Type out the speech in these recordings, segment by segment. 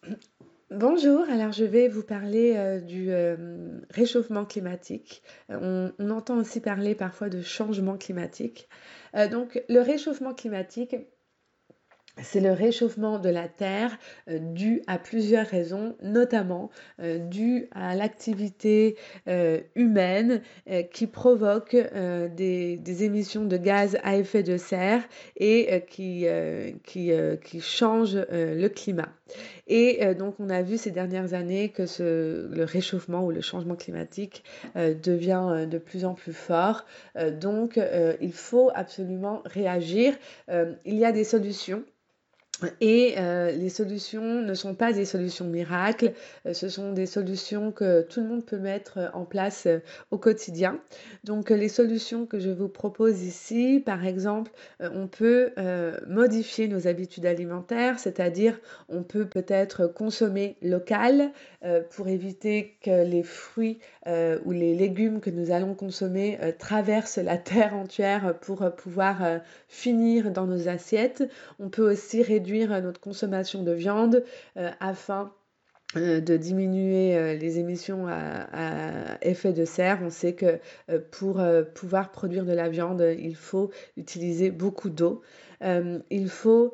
Bonjour, alors je vais vous parler du réchauffement climatique. On entend aussi parler parfois de changement climatique. Donc le réchauffement climatique, c'est le réchauffement de la Terre dû à plusieurs raisons, notamment dû à l'activité humaine qui provoque des émissions de gaz à effet de serre et qui changent le climat. Et donc on a vu ces dernières années que le réchauffement ou le changement climatique devient de plus en plus fort. Donc il faut absolument réagir. Il y a des solutions. Et les solutions ne sont pas des solutions miracles, ce sont des solutions que tout le monde peut mettre en place au quotidien. Donc les solutions que je vous propose ici, par exemple, on peut modifier nos habitudes alimentaires, c'est-à-dire on peut peut-être consommer local pour éviter que les fruits ou les légumes que nous allons consommer traversent la terre entière pour pouvoir finir dans nos assiettes. On peut aussi réduire notre consommation de viande afin de diminuer les émissions à effet de serre. On sait que pour pouvoir produire de la viande, il faut utiliser beaucoup d'eau. Il faut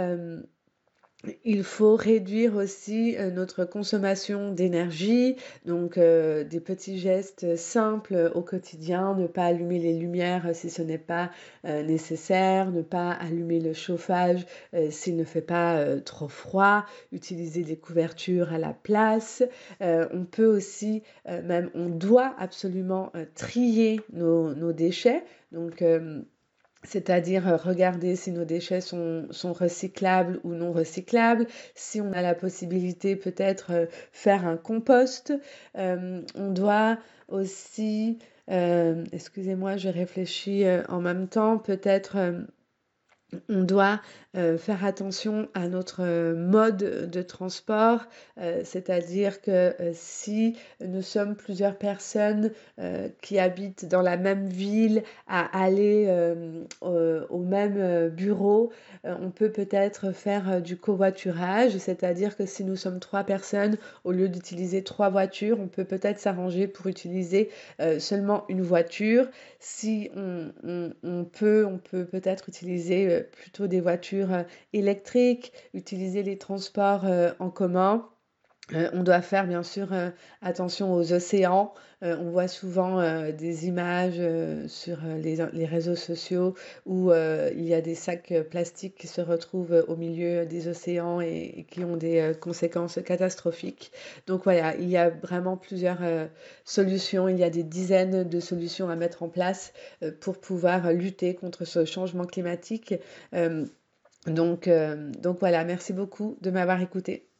il faut réduire aussi notre consommation d'énergie, donc des petits gestes simples au quotidien, ne pas allumer les lumières si ce n'est pas nécessaire, ne pas allumer le chauffage s'il ne fait pas trop froid, utiliser des couvertures à la place. On peut aussi, même on doit absolument trier nos déchets, donc c'est-à-dire regarder si nos déchets sont recyclables ou non recyclables, si on a la possibilité peut-être faire un compost. On doit aussi, excusez-moi, je réfléchis en même temps, peut-être on doit faire attention à notre mode de transport, c'est-à-dire que si nous sommes plusieurs personnes qui habitent dans la même ville à aller au même bureau, on peut peut-être faire du covoiturage, c'est-à-dire que si nous sommes 3 personnes, au lieu d'utiliser 3 voitures, on peut peut-être s'arranger pour utiliser seulement une voiture. Si on peut peut-être utiliser plutôt des voitures électriques, utiliser les transports en commun. On doit faire bien sûr attention aux océans. On voit souvent des images sur les réseaux sociaux où il y a des sacs plastiques qui se retrouvent au milieu des océans et qui ont des conséquences catastrophiques. Donc voilà, il y a vraiment plusieurs solutions. Il y a des dizaines de solutions à mettre en place pour pouvoir lutter contre ce changement climatique. Donc voilà, merci beaucoup de m'avoir écouté.